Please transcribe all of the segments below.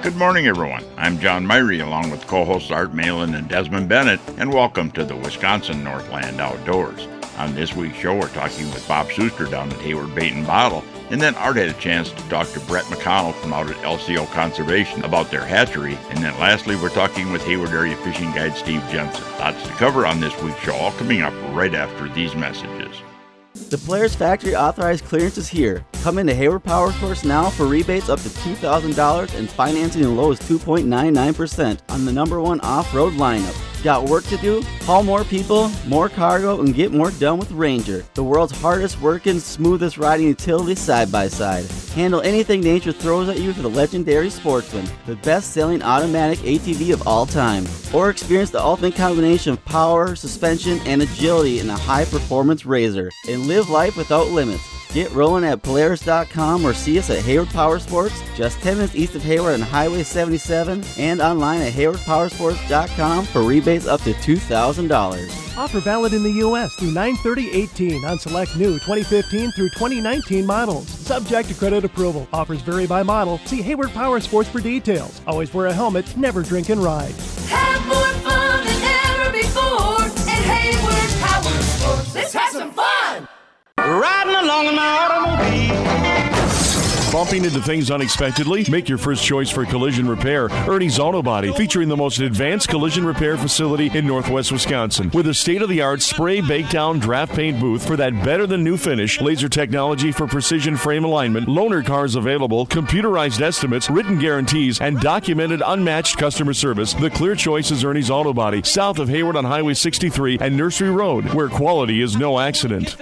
Good morning, everyone. I'm John Myrie, along with co-hosts Art Malin and Desmond Bennett, and welcome to the Wisconsin Northland Outdoors. On this week's show, we're talking with Bob Schuster down at Hayward Bait and Bottle, and then Art had a chance to talk to Brett McConnell from out at LCO Conservation about their hatchery, and then lastly, we're talking with Hayward Area Fishing Guide Steve Jensen. Lots to cover on this week's show, all coming up right after these messages. The Polaris Factory authorized clearance is here. Come into Hayward Power Sports now for rebates up to $2,000 and financing as low as 2.99% on the #1 off-road lineup. Got work to do? Haul more people, more cargo, and get more done with Ranger, the world's hardest working, smoothest riding utility side-by-side. Handle anything nature throws at you for the legendary Sportsman, the best-selling automatic ATV of all time. Or experience the ultimate combination of power, suspension, and agility in a high-performance RZR. And live life without limits. Get rolling at Polaris.com or see us at Hayward Power Sports, just 10 minutes east of Hayward on Highway 77, and online at HaywardPowersports.com for rebates up to $2,000. Offer valid in the U.S. through 9/30/18 on select new 2015 through 2019 models. Subject to credit approval. Offers vary by model. See Hayward Power Sports for details. Always wear a helmet. Never drink and ride. Have more fun than ever before at Hayward Power Sports. Let's have some fun! Riding along in my automobile. Bumping into things unexpectedly? Make your first choice for collision repair. Ernie's Auto Body, featuring the most advanced collision repair facility in Northwest Wisconsin. With a state-of-the-art spray, bake down, draft paint booth for that better-than-new finish, laser technology for precision frame alignment, loaner cars available, computerized estimates, written guarantees, and documented unmatched customer service. The clear choice is Ernie's Auto Body, south of Hayward on Highway 63 and Nursery Road, where quality is no accident.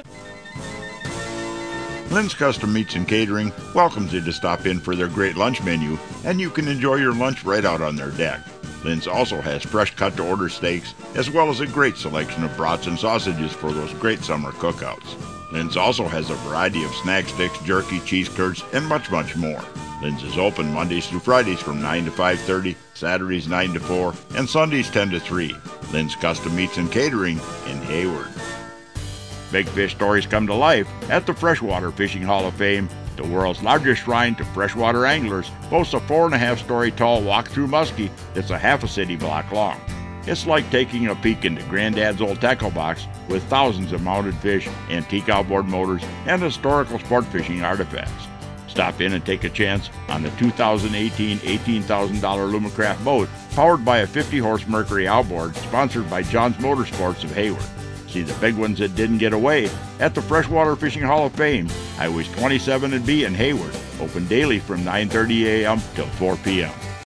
Lynn's Custom Meats and Catering welcomes you to stop in for their great lunch menu, and you can enjoy your lunch right out on their deck. Lynn's also has fresh cut-to-order steaks, as well as a great selection of brats and sausages for those great summer cookouts. Lynn's also has a variety of snack sticks, jerky, cheese curds, and much, much more. Lynn's is open Mondays through Fridays from 9 to 5:30, Saturdays 9 to 4, and Sundays 10 to 3. Lynn's Custom Meats and Catering in Hayward. Big fish stories come to life at the Freshwater Fishing Hall of Fame. The world's largest shrine to freshwater anglers boasts a 4.5-story tall walk-through muskie that's a half a city block long. It's like taking a peek into Granddad's old tackle box with thousands of mounted fish, antique outboard motors, and historical sport fishing artifacts. Stop in and take a chance on the 2018 $18,000 Lumacraft boat powered by a 50-horse Mercury outboard sponsored by John's Motorsports of Hayward. See the big ones that didn't get away at the Freshwater Fishing Hall of Fame, Highways 27 and B in Hayward. Open daily from 9:30 a.m. till 4 p.m.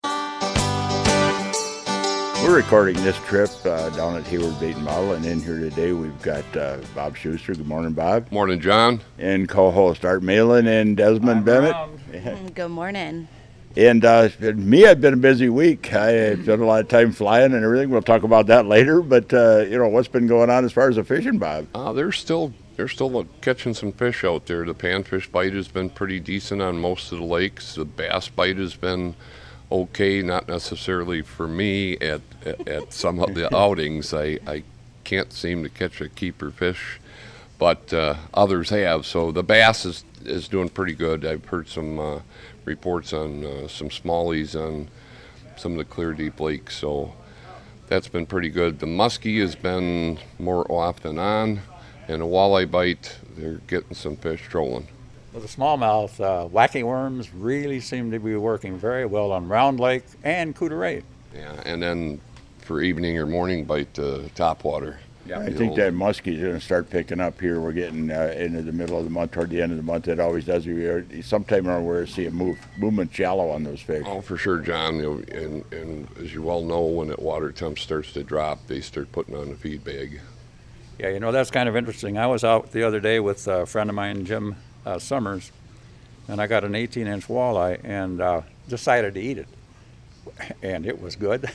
We're recording this trip down at Hayward Bait and Bottle, and in here today we've got Bob Schuster. Good morning, Bob. Morning, John. And co-host Art Malin and Desmond Bennett. Good morning. And me, I've been a busy week. I've spent a lot of time flying and everything. We'll talk about that later. But what's been going on as far as the fishing, Bob? They're still catching some fish out there. The panfish bite has been pretty decent on most of the lakes. The bass bite has been okay, not necessarily for me at some of the outings. I can't seem to catch a keeper fish, but others have. So the bass is doing pretty good. I've heard some reports on some smallies on some of the clear deep lakes, so that's been pretty good. The muskie has been more off than on, and the walleye bite, they're getting some fish trolling. Well, the smallmouth wacky worms really seem to be working very well on Round Lake and Coudray. Yeah, and then for evening or morning bite, topwater. Yeah, I think that muskie's going to start picking up here. We're getting into the middle of the month, toward the end of the month. It always does. Sometime around where you see a movement shallow on those fish. Oh, for sure, John. And as you well know, when that water temp starts to drop, they start putting on the feed bag. Yeah, that's kind of interesting. I was out the other day with a friend of mine, Jim Summers, and I got an 18-inch walleye and decided to eat it. And it was good.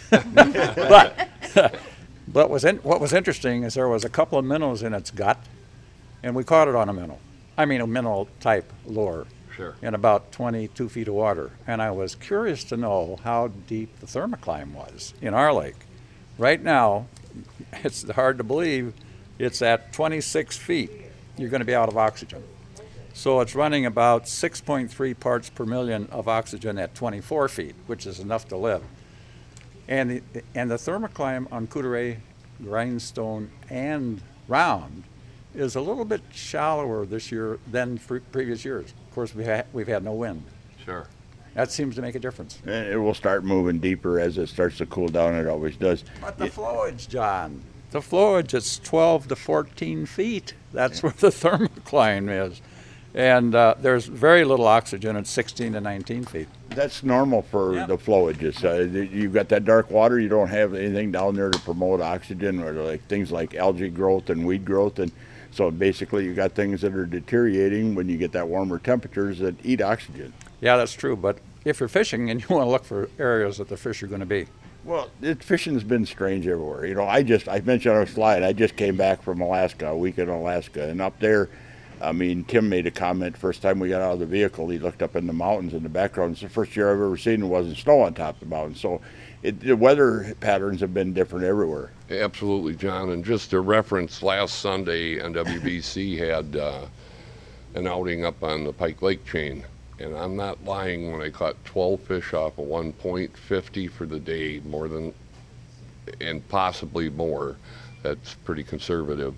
But what was interesting is there was a couple of minnows in its gut, and we caught it on a minnow. I mean a minnow-type lure. Sure. In about 22 feet of water. And I was curious to know how deep the thermocline was in our lake. Right now, it's hard to believe, it's at 26 feet. You're going to be out of oxygen. So it's running about 6.3 parts per million of oxygen at 24 feet, which is enough to live. And the thermocline on Coudray, Grindstone, and Round is a little bit shallower this year than previous years. Of course, we've had no wind. Sure. That seems to make a difference. And it will start moving deeper as it starts to cool down. It always does. But the flowage, John, the flowage is 12 to 14 feet. That's where the thermocline is. And there's very little oxygen at 16 to 19 feet. That's normal for the flowages. You've got that dark water. You don't have anything down there to promote oxygen, or like things like algae growth and weed growth. And so basically you got things that are deteriorating when you get that warmer temperatures that eat oxygen. Yeah, that's true. But if you're fishing and you want to look for areas that the fish are going to be. Well, fishing's been strange everywhere. You know, I mentioned on a slide, I just came back from Alaska, a week in Alaska, and up there, I mean, Tim made a comment first time we got out of the vehicle. He looked up in the mountains in the background. It's the first year I've ever seen there wasn't snow on top of the mountain. So the weather patterns have been different everywhere. Absolutely, John. And just to reference, last Sunday, NWBC had an outing up on the Pike Lake chain. And I'm not lying when I caught 12 fish off of 1.50 for the day, more than, and possibly more. That's pretty conservative.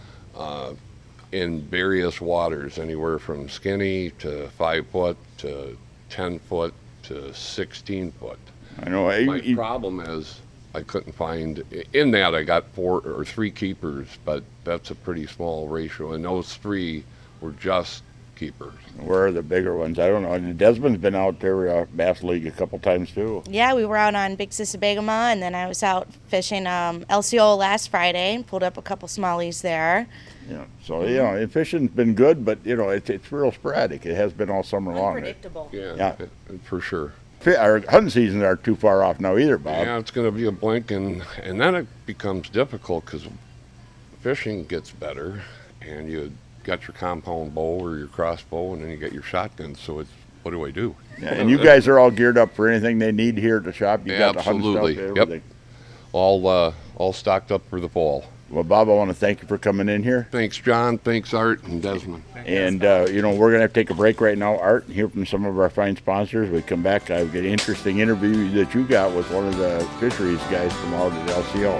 In various waters, anywhere from skinny to 5 foot to 10 foot to 16 foot. I know. My problem is I couldn't find, in that I got 4 or 3 keepers, but that's a pretty small ratio, and those 3 were just keepers. Where are the bigger ones? I don't know. And Desmond's been out there Bass League a couple times too. Yeah, we were out on Big Sisebegama, and then I was out fishing LCO last Friday and pulled up a couple smallies there. Yeah, so you know, fishing's been good, but you know, it's real sporadic. It has been all summer long. Unpredictable. Yeah, for sure. Our hunting seasons aren't too far off now either, Bob. Yeah, it's going to be a blink, and then it becomes difficult because fishing gets better, and you got your compound bow or your crossbow, and then you got your shotgun. So it's, what do I do? Yeah, and you guys are all geared up for anything they need here at the shop. You got the hunt absolutely. stuff, everything. Yep. All stocked up for the fall. Well, Bob, I want to thank you for coming in here. Thanks, John. Thanks, Art and Desmond. And, you know, we're going to have to take a break right now, Art, and hear from some of our fine sponsors. We come back, I've got an interesting interview that you got with one of the fisheries guys from out at LCO.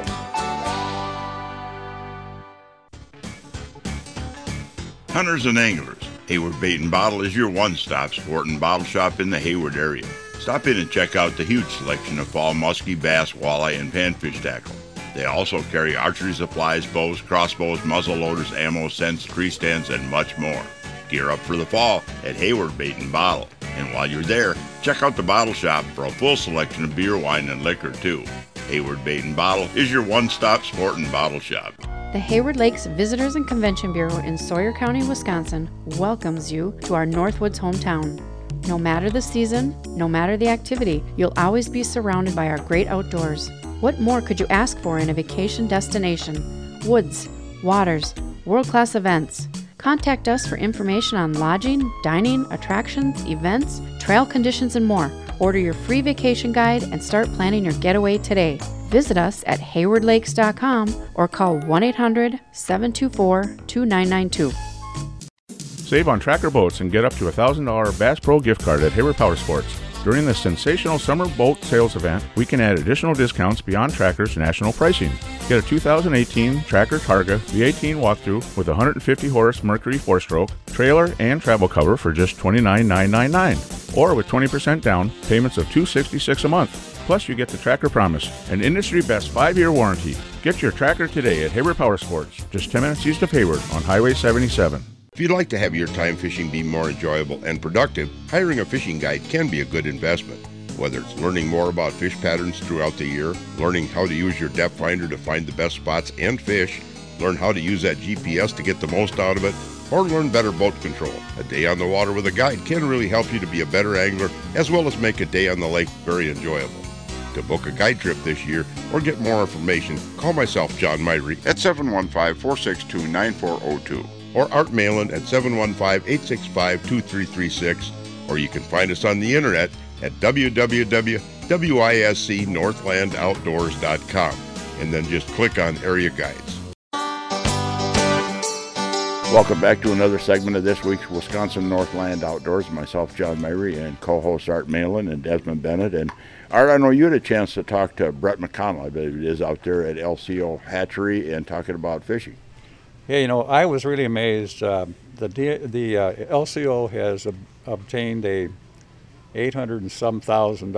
Hunters and anglers, Hayward Bait and Bottle is your one-stop sport and bottle shop in the Hayward area. Stop in and check out the huge selection of fall muskie, bass, walleye, and panfish tackle. They also carry archery supplies, bows, crossbows, muzzle loaders, ammo, scents, tree stands, and much more. Gear up for the fall at Hayward Bait and Bottle. And while you're there, check out the bottle shop for a full selection of beer, wine, and liquor, too. Hayward Bait and Bottle is your one-stop sport and bottle shop. The Hayward Lakes Visitors and Convention Bureau in Sawyer County, Wisconsin welcomes you to our Northwoods hometown. No matter the season, no matter the activity, you'll always be surrounded by our great outdoors. What more could you ask for in a vacation destination? Woods, waters, world-class events. Contact us for information on lodging, dining, attractions, events, trail conditions, and more. Order your free vacation guide and start planning your getaway today. Visit us at haywardlakes.com or call 1-800-724-2992. Save on tracker boats and get up to a $1,000 Bass Pro gift card at Hayward Power Sports. During this sensational summer boat sales event, we can add additional discounts beyond Tracker's national pricing. Get a 2018 Tracker Targa V18 walkthrough with 150 horse Mercury 4-stroke, trailer, and travel cover for just $29,999. Or with 20% down, payments of $266 a month. Plus, you get the Tracker Promise, an industry-best 5-year warranty. Get your Tracker today at Hayward Power Sports, just 10 minutes east of Hayward on Highway 77. If you'd like to have your time fishing be more enjoyable and productive, hiring a fishing guide can be a good investment. Whether it's learning more about fish patterns throughout the year, learning how to use your depth finder to find the best spots and fish, learn how to use that GPS to get the most out of it, or learn better boat control. A day on the water with a guide can really help you to be a better angler, as well as make a day on the lake very enjoyable. To book a guide trip this year or get more information, call myself, John Myrie, at 715-462-9402. or Art Malin at 715-865-2336, or you can find us on the internet at www.wiscnorthlandoutdoors.com, and then just click on Area Guides. Welcome back to another segment of this week's Wisconsin Northland Outdoors. Myself, John Myrie, and co-hosts Art Malin and Desmond Bennett. And Art, I know you had a chance to talk to Brett McConnell, I believe it is, out there at LCO Hatchery and talking about fishing. Yeah, I was really amazed. The LCO has obtained a $800 and some thousand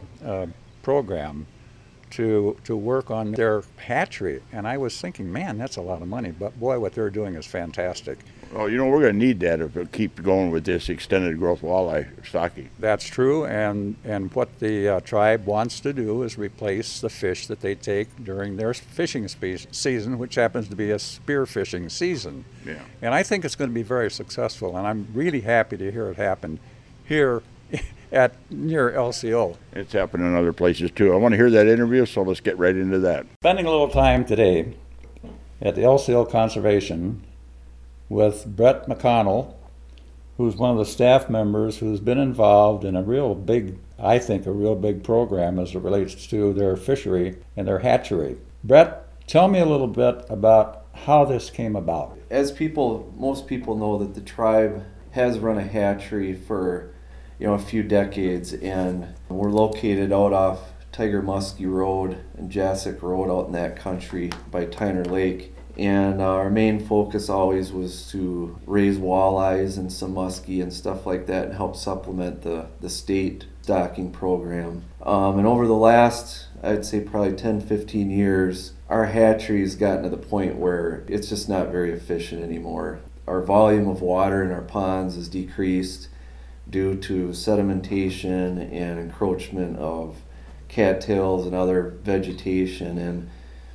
program to work on their hatchery, and I was thinking, man, that's a lot of money, but boy, what they're doing is fantastic. Well, we're going to need that if we keep going with this extended growth walleye stocking. That's true, and what the tribe wants to do is replace the fish that they take during their fishing season, which happens to be a spear fishing season. Yeah. And I think it's going to be very successful, and I'm really happy to hear it happen here near LCO. It's happening in other places too. I want to hear that interview, so let's get right into that. Spending a little time today at the LCO Conservation with Brett McConnell, who's one of the staff members who's been involved in a real big program as it relates to their fishery and their hatchery. Brett, tell me a little bit about how this came about. As most people know that the tribe has run a hatchery for a few decades, and we're located out off Tiger Muskie Road and Jassic Road out in that country by Tyner Lake. And our main focus always was to raise walleyes and some muskie and stuff like that and help supplement the state stocking program. And over the last, I'd say probably 10-15 years, our hatchery's gotten to the point where it's just not very efficient anymore. Our volume of water in our ponds has decreased due to sedimentation and encroachment of cattails and other vegetation, and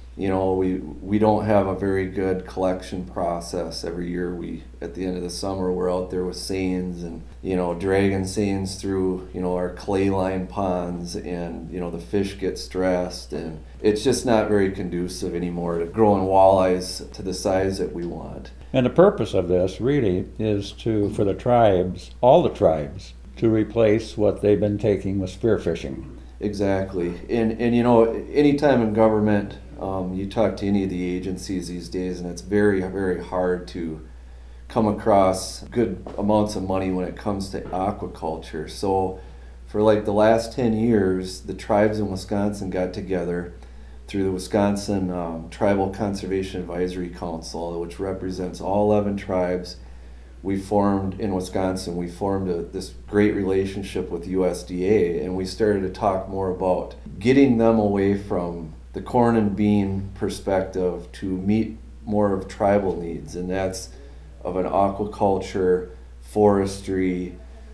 we don't have a very good collection process. Every year at the end of the summer, we're out there with seines and dragging seines through our clay lined ponds, and the fish get stressed, and it's just not very conducive anymore to growing walleyes to the size that we want. And the purpose of this really is for the tribes, all the tribes, to replace what they've been taking with spearfishing. Exactly. And anytime in government, you talk to any of the agencies these days, and it's very, very hard to come across good amounts of money when it comes to aquaculture. So for like the last 10 years, the tribes in Wisconsin got together through the Wisconsin Tribal Conservation Advisory Council, which represents all 11 tribes. We formed this great relationship with USDA, and we started to talk more about getting them away from the corn and bean perspective to meet more of tribal needs, and that's of an aquaculture, forestry,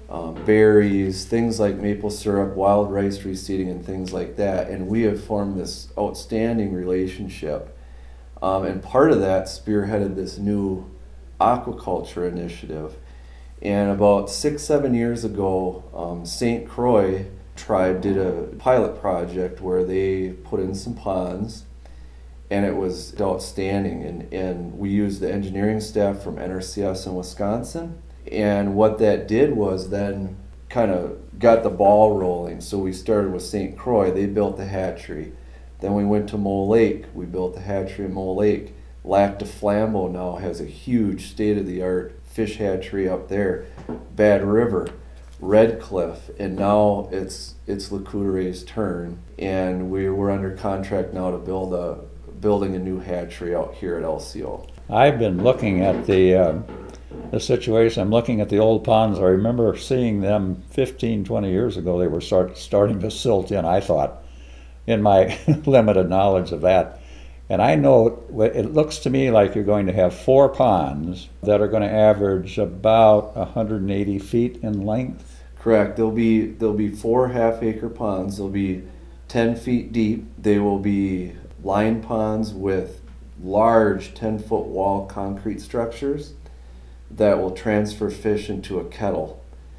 berries, things like maple syrup, wild rice reseeding, and things like that. And we have formed this outstanding relationship. And part of that spearheaded this new aquaculture initiative. And about 6-7 years ago, St. Croix tribe did a pilot project where they put in some ponds, and it was outstanding. And we used the engineering staff from NRCS in Wisconsin. And what that did was then kind of got the ball rolling. So we started with St. Croix. They built the hatchery. Then we went to Mole Lake. We built the hatchery in Mole Lake. Lac du Flambeau now has a huge state-of-the-art fish hatchery up there. Bad River, Red Cliff, and now it's Le Couderet's turn. And we're under contract now to building a new hatchery out here at LCO. I've been looking at the situation. I'm looking at the old ponds. I remember seeing them 15-20 years ago. They were starting to silt in, I thought, in my limited knowledge of that. And I know it looks to me like you're going to have 4 ponds that are going to average about 180 feet in length. Correct. There'll be 4 half-acre ponds. They'll be 10 feet deep. They will be line ponds with large 10-foot wall concrete structures that will transfer fish into a kettle,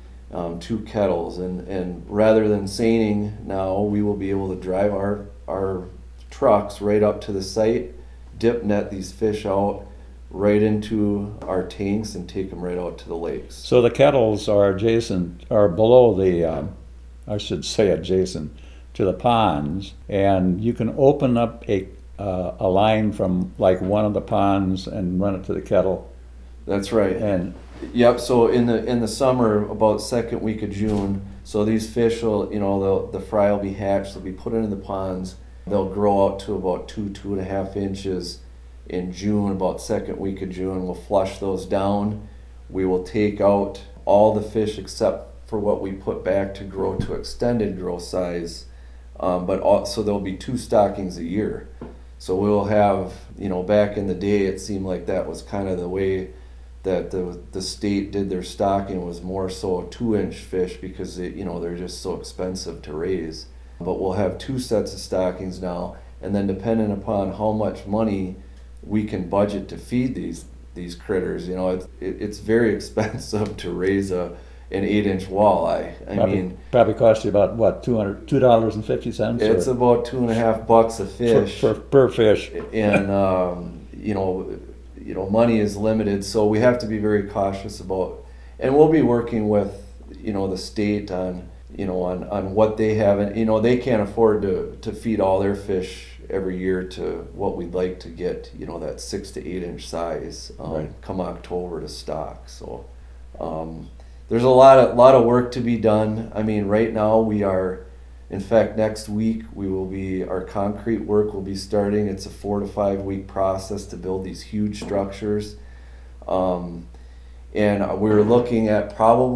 2 kettles. And rather than seining now, we will be able to drive our trucks right up to the site, dip net these fish out right into our tanks, and take them right out to the lakes. So the kettles are below the, adjacent to the ponds, and you can open up a line from like one of the ponds and run it to the kettle. That's right. And yep. So in the summer, about second week of June, so these fish will, the fry will be hatched. They'll be put into the ponds. They'll grow out to about 2.5 inches in June. About second week of June, we'll flush those down. We will take out all the fish except for what we put back to grow to extended growth size. But also there'll be 2 stockings a year. So we'll have, back in the day, it seemed like that was kind of the way that the state did their stocking, was more so a 2-inch fish because they're just so expensive to raise. But we'll have 2 sets of stockings now, and then depending upon how much money we can budget to feed these critters, it's very expensive to raise an 8-inch walleye. I mean, probably cost you about what, $2.50? It's about $2.50 a fish per fish, and money is limited, so we have to be very cautious about. And we'll be working with the state on what they have, and they can't afford to feed all their fish every year to what we'd like to get, that 6 to 8 inch size come October to stock. So there's a lot of work to be done. I mean, right now we are, in fact, next week our concrete work will be starting. It's a 4 to 5 week process to build these huge structures. And we're looking at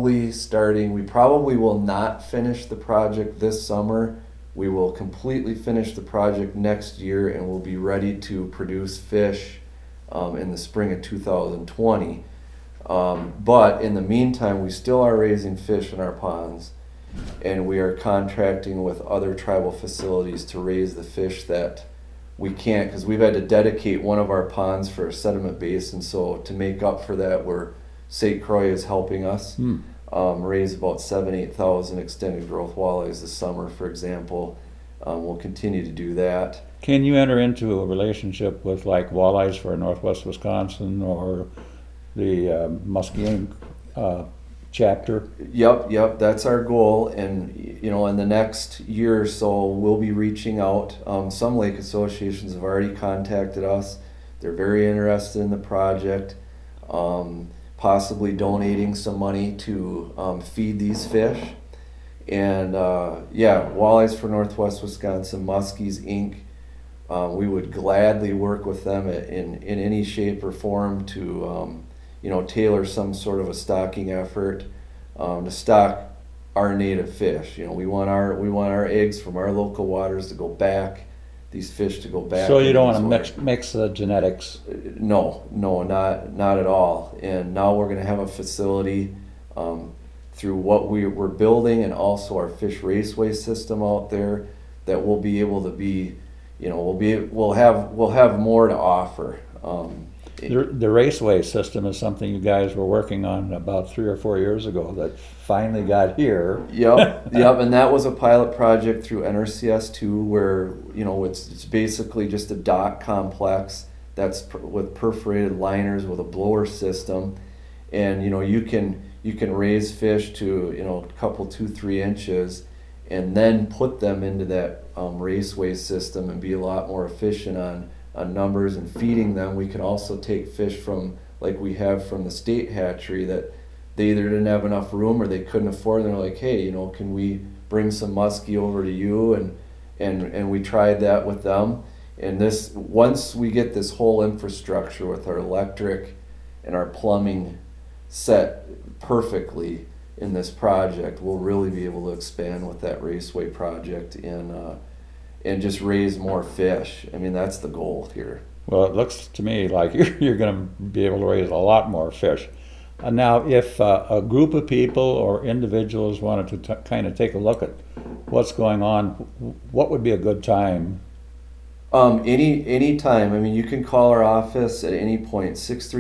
we probably will not finish the project this summer. We will completely finish the project next year, and we'll be ready to produce fish in the spring of 2020. But in the meantime, we still are raising fish in our ponds, and we are contracting with other tribal facilities to raise the fish that we can't, because we've had to dedicate one of our ponds for a sediment basin. So to make up for that, St. Croix is helping us raise about 7,000-8,000 extended growth walleyes this summer, for example. We'll continue to do that. Can you enter into a relationship with like Walleyes for Northwest Wisconsin or the Muskie chapter? Yep, that's our goal. And in the next year or so, we'll be reaching out. Some lake associations have already contacted us. They're very interested in the project. Possibly donating some money to feed these fish. And Walleyes for Northwest Wisconsin, Muskies Inc. We would gladly work with them in any shape or form to tailor some sort of a stocking effort to stock our native fish. We want our eggs from our local waters to go back. These fish to go back. So you don't want to mix the genetics? No, not at all. And now we're going to have a facility through what we're building, and also our fish raceway system out there, that we'll be able to be, we'll have more to offer. The raceway system is something you guys were working on about 3 or 4 years ago that finally got here. Yep, and that was a pilot project through NRCS2 where, it's basically just a dock complex that's with perforated liners with a blower system, and you can raise fish to a couple 2-3 inches and then put them into that raceway system and be a lot more efficient on numbers and feeding them. We can also take fish from, like we have from the state hatchery, that they either didn't have enough room or they couldn't afford, and they're like, hey, can we bring some muskie over to you? And we tried that with them. And once we get this whole infrastructure with our electric and our plumbing set perfectly in this project, we'll really be able to expand with that raceway project and just raise more fish. I mean, that's the goal here. Well, it looks to me like you're going to be able to raise a lot more fish. Now, if a group of people or individuals wanted to kind of take a look at what's going on, what would be a good time? Any time. I mean, you can call our office at any point,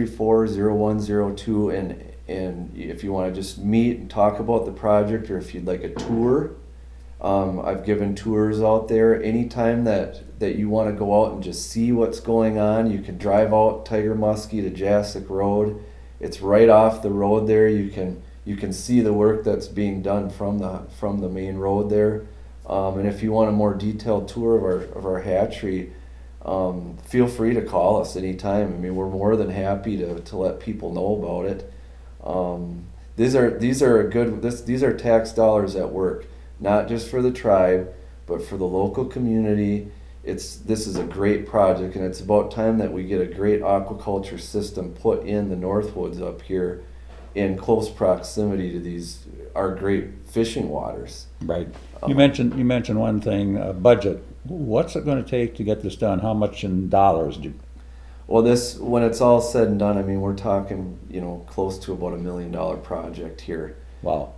634-0102, and if you want to just meet and talk about the project, or if you'd like a tour. I've given tours out there. Anytime that you want to go out and just see what's going on, you can drive out Tiger Muskie to Jassic Road. It's right off the road there. You can see the work that's being done from the main road there. And if you want a more detailed tour of our hatchery, feel free to call us anytime. I mean, we're more than happy to let people know about it. These are tax dollars at work, not just for the tribe, but for the local community. This is a great project, and it's about time that we get a great aquaculture system put in the Northwoods up here in close proximity to our great fishing waters. Right. You mentioned one thing, budget. What's it going to take to get this done? How much in dollars Well, when it's all said and done, I mean, we're talking, close to about $1 million project here. Wow.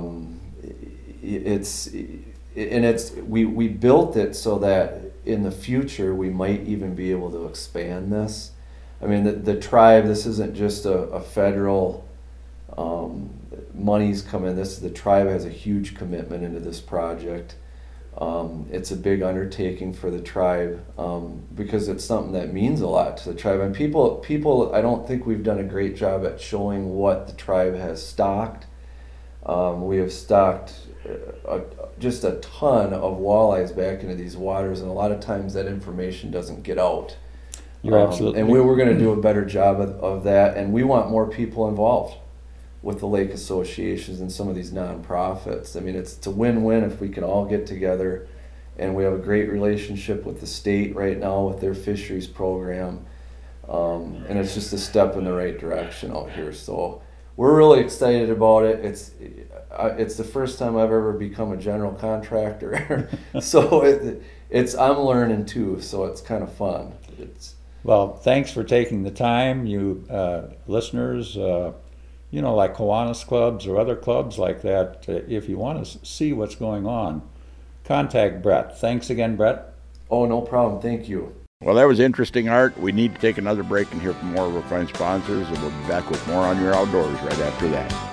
We built it so that in the future we might even be able to expand this. I mean, the tribe, this isn't just a federal monies come in. The tribe has a huge commitment into this project. It's a big undertaking for the tribe because it's something that means a lot to the tribe. And people, I don't think we've done a great job at showing what the tribe has stocked. We have stocked just a ton of walleyes back into these waters, and a lot of times that information doesn't get out. You're absolutely. And we're going to do a better job of that, and we want more people involved with the lake associations and some of these nonprofits. I mean, it's a win-win if we can all get together, and we have a great relationship with the state right now with their fisheries program, and it's just a step in the right direction out here. So we're really excited about it. It's the first time I've ever become a general contractor, so I'm learning too. So it's kind of fun. Well, thanks for taking the time, you listeners. Like Kiwanis clubs or other clubs like that, if you want to see what's going on, contact Brett. Thanks again, Brett. Oh, no problem. Thank you. Well, that was interesting, Art. We need to take another break and hear from more of our fine sponsors, and we'll be back with more On Your Outdoors right after that.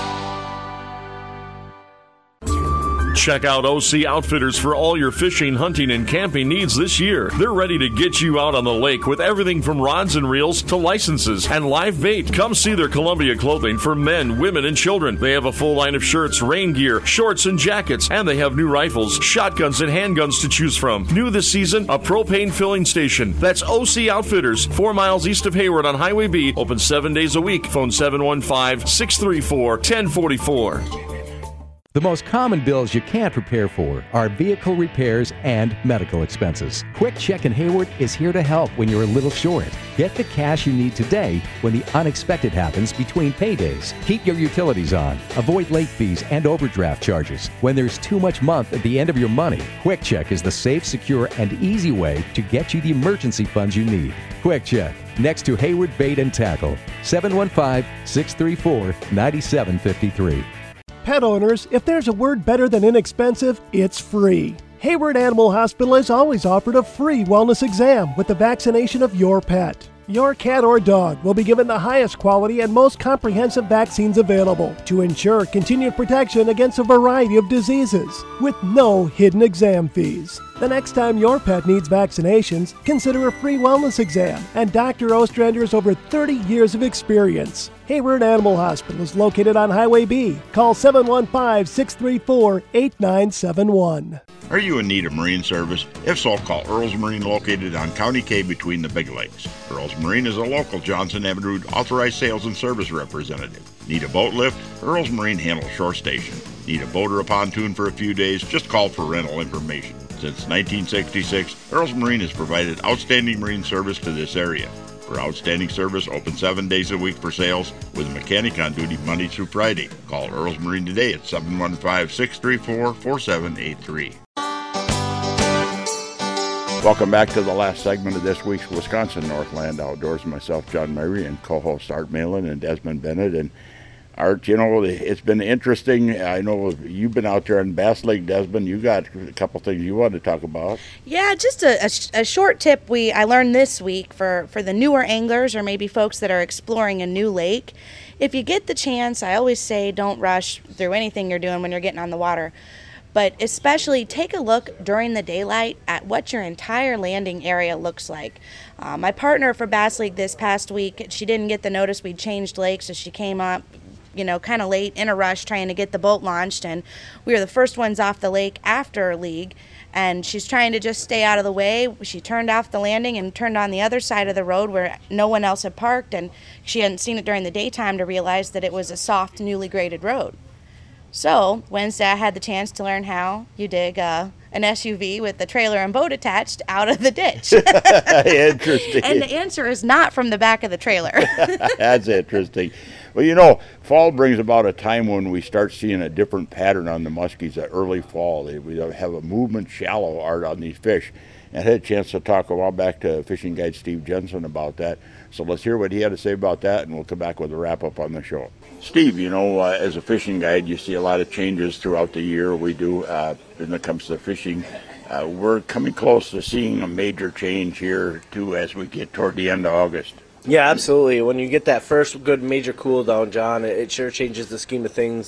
Check out OC Outfitters for all your fishing, hunting, and camping needs this year. They're ready to get you out on the lake with everything from rods and reels to licenses and live bait. Come see their Columbia clothing for men, women, and children. They have a full line of shirts, rain gear, shorts, and jackets, and they have new rifles, shotguns, and handguns to choose from. New this season, a propane filling station. That's OC Outfitters, 4 miles east of Hayward on Highway B, open 7 days a week. Phone 715-634-1044. The most common bills you can't prepare for are vehicle repairs and medical expenses. Quick Check in Hayward is here to help when you're a little short. Get the cash you need today when the unexpected happens between paydays. Keep your utilities on. Avoid late fees and overdraft charges. When there's too much month at the end of your money, Quick Check is the safe, secure, and easy way to get you the emergency funds you need. Quick Check, next to Hayward Bait and Tackle, 715-634-9753. Pet owners, if there's a word better than inexpensive, it's free. Hayward Animal Hospital has always offered a free wellness exam with the vaccination of your pet. Your cat or dog will be given the highest quality and most comprehensive vaccines available to ensure continued protection against a variety of diseases with no hidden exam fees. The next time your pet needs vaccinations, consider a free wellness exam and Dr. Ostrander's over 30 years of experience. Hayward Animal Hospital is located on Highway B. Call 715-634-8971. Are you in need of marine service? If so, call Earls Marine, located on County K between the Big Lakes. Earls Marine is a local Johnson Evinrude authorized sales and service representative. Need a boat lift? Earls Marine handles shore station. Need a boat or a pontoon for a few days? Just call for rental information. Since 1966, Earls Marine has provided outstanding marine service to this area. For outstanding service, open 7 days a week for sales with a mechanic on duty Monday through Friday. Call Earls Marine today at 715-634-4783. Welcome back to the last segment of this week's Wisconsin Northland Outdoors. Myself, John Murray, and co-host Art Malin and Desmond Bennett. And Art, it's been interesting. I know you've been out there on Bass Lake, Desmond. You got a couple things you wanted to talk about. Yeah, just a short tip I learned this week for the newer anglers or maybe folks that are exploring a new lake. If you get the chance, I always say don't rush through anything you're doing when you're getting on the water. But especially take a look during the daylight at what your entire landing area looks like. My partner for Bass League this past week, she didn't get the notice we'd changed lakes, so she came up kind of late, in a rush, trying to get the boat launched, and we were the first ones off the lake after league, and she's trying to just stay out of the way. She turned off the landing and turned on the other side of the road where no one else had parked, and she hadn't seen it during the daytime to realize that it was a soft, newly graded road. So Wednesday I had the chance to learn how you dig an SUV with the trailer and boat attached out of the ditch. Interesting. And the answer is not from the back of the trailer. That's interesting. Well, fall brings about a time when we start seeing a different pattern on the muskies, that early fall. We have a movement shallow art on these fish. And I had a chance to talk a while back to fishing guide Steve Jensen about that. So let's hear what he had to say about that, and we'll come back with a wrap-up on the show. Steve, as a fishing guide, you see a lot of changes throughout the year. We do when it comes to fishing. We're coming close to seeing a major change here, too, as we get toward the end of August. Yeah, absolutely. When you get that first good major cool down, John, it sure changes the scheme of things.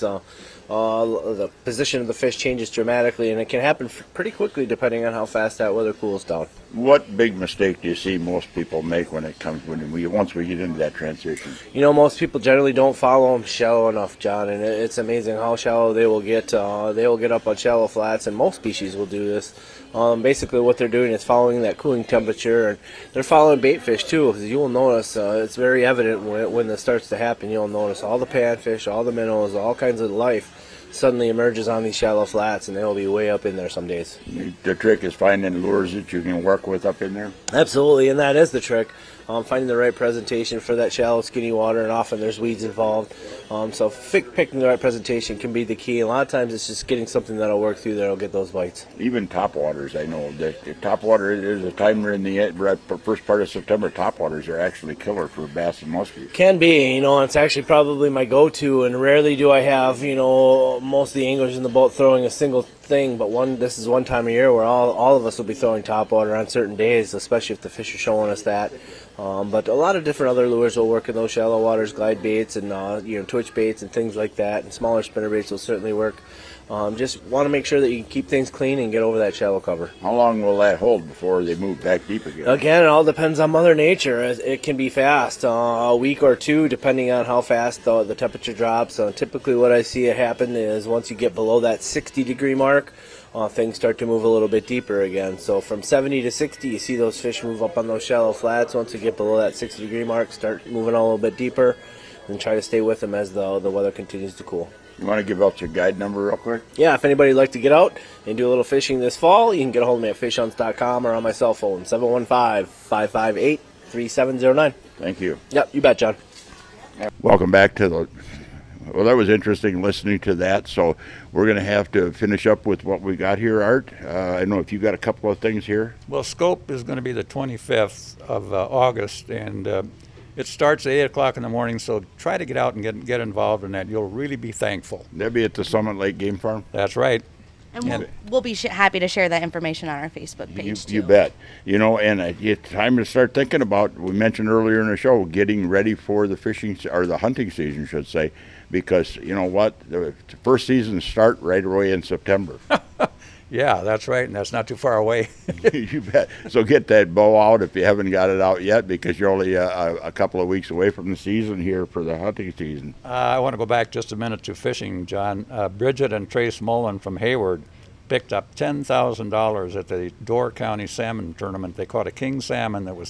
The position of the fish changes dramatically, and it can happen pretty quickly depending on how fast that weather cools down. What big mistake do you see most people make once we get into that transition? Most people generally don't follow them shallow enough, John, and it's amazing how shallow they will get. They will get up on shallow flats, and most species will do this. Basically, what they're doing is following that cooling temperature, and they're following bait fish too. Because you will notice it's very evident when this starts to happen. You'll notice all the panfish, all the minnows, all kinds of life suddenly emerges on these shallow flats, and they'll be way up in there some days. The trick is finding lures that you can work with up in there? Absolutely, and that is the trick. Finding the right presentation for that shallow, skinny water, and often there's weeds involved. So picking the right presentation can be the key. A lot of times it's just getting something that'll work through there, will get those bites. Even topwaters, I know. The topwater, there's a time in the first part of September, topwaters are actually killer for bass and muskies. Can be, it's actually probably my go-to, and rarely do I have, most of the anglers in the boat throwing a single thing, but this is one time of year where all of us will be throwing topwater on certain days, especially if the fish are showing us that. But a lot of different other lures will work in those shallow waters, glide baits and twitch baits and things like that, and smaller spinner baits will certainly work. Just want to make sure that you can keep things clean and get over that shallow cover. How long will that hold before they move back deep again? Again, it all depends on Mother Nature. It can be fast, a week or two, depending on how fast the temperature drops. Typically what I see happen is once you get below that 60-degree mark, things start to move a little bit deeper again. So from 70 to 60, you see those fish move up on those shallow flats. Once you get below that 60-degree mark, start moving a little bit deeper, and try to stay with them as the weather continues to cool. You want to give out your guide number real quick? Yeah, if anybody would like to get out and do a little fishing this fall, you can get a hold of me at fishhunts.com or on my cell phone, 715-558-3709. Thank you. Yep, you bet, John. Welcome back to well, that was interesting listening to that. So we're going to have to finish up with what we got here, Art. I don't know if you got a couple of things here. Well, Scope is going to be the 25th of August, and it starts at 8 o'clock in the morning, so try to get out and get involved in that. You'll really be thankful. That'll be at the Summit Lake Game Farm? That's right. And we'll be happy to share that information on our Facebook page, You bet. And it's time to start thinking about, we mentioned earlier in the show, getting ready for the fishing, or the hunting season, should say, because, you know what, the first seasons start right away in September. Yeah, that's right, and that's not too far away. You bet. So get that bow out if you haven't got it out yet, because you're only a couple of weeks away from the season here for the hunting season. I want to go back just a minute to fishing, John. Bridget and Trace Mullen from Hayward picked up $10,000 at the Door County Salmon Tournament. They caught a king salmon that was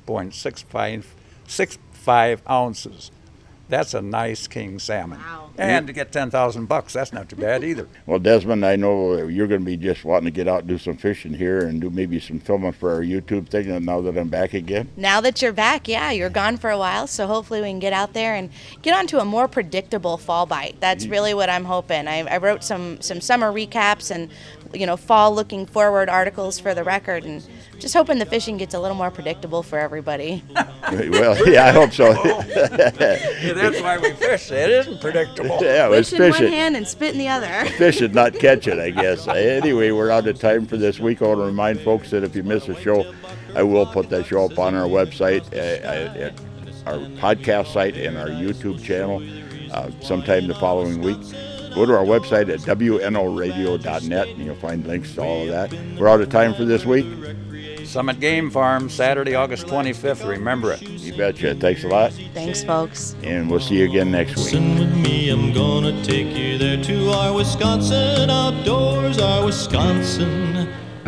30.65 ounces. That's a nice king salmon. Wow. And to get $10,000, that's not too bad either. Well, Desmond, I know you're going to be just wanting to get out and do some fishing here and do maybe some filming for our YouTube thing now that I'm back again. Now that you're back, yeah, you're gone for a while, so hopefully we can get out there and get onto a more predictable fall bite. That's really what I'm hoping. I wrote some summer recaps and, fall looking forward articles for the record, and just hoping the fishing gets a little more predictable for everybody. Well, yeah, I hope so. Yeah, that's why we fish. It isn't predictable. Yeah, fish in one hand and spit in the other. Fish and not catch it, I guess. Anyway, we're out of time for this week. I want to remind folks that if you miss a show, I will put that show up on our website, at our podcast site, and our YouTube channel sometime the following week. Go to our website at wnoradio.net, and you'll find links to all of that. We're out of time for this week. Summit Game Farm, Saturday, August 25th. Remember it. You betcha. Thanks a lot. Thanks, folks. And we'll see you again next week. With me, I'm gonna take you there to our Wisconsin outdoors, our Wisconsin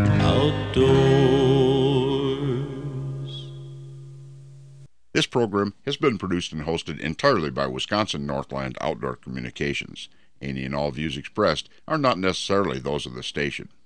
outdoors. This program has been produced and hosted entirely by Wisconsin Northland Outdoor Communications. Any and all views expressed are not necessarily those of the station.